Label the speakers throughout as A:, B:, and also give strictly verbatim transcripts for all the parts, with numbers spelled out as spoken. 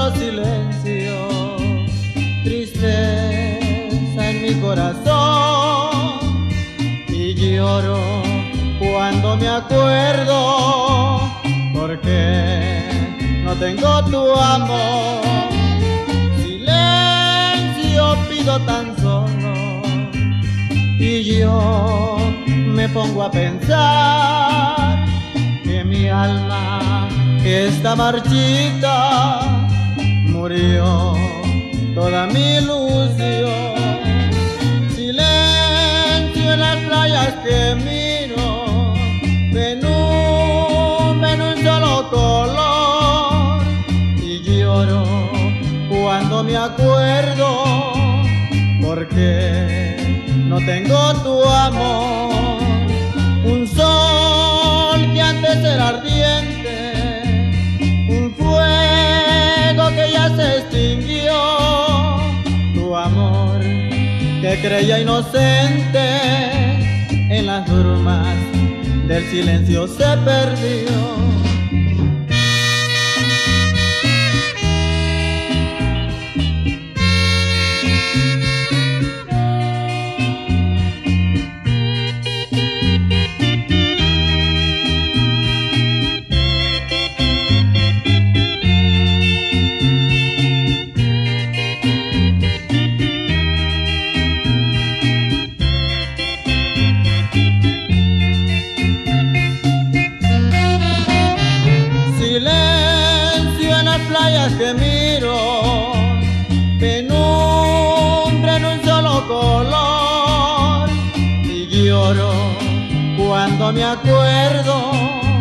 A: solo silencio, tristeza en mi corazón, y lloro cuando me acuerdo, porque no tengo tu amor. Silencio pido tan solo, y yo me pongo a pensar que mi alma, que está marchita, murió toda mi ilusión. Silencio en las playas que miro, penumbra en un solo color, y lloro cuando me acuerdo, porque no tengo tu amor. Un sol que antes era ardiente, un fuego que ya se extinguió, tu amor que creía inocente, en las brumas del silencio se perdió. Silencio en las playas que miro, penumbra en un solo color, y lloro cuando me acuerdo,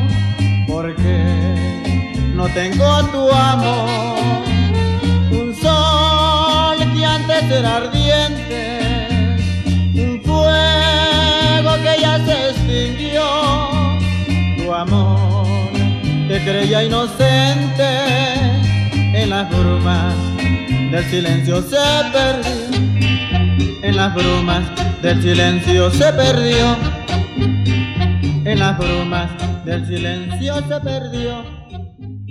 A: porque no tengo tu amor. Un sol que antes era ardiente, un fuego que ya se extinguió, tu amor que creía inocente, en las brumas del silencio se perdió. En las brumas del silencio se perdió. En las brumas del silencio se perdió.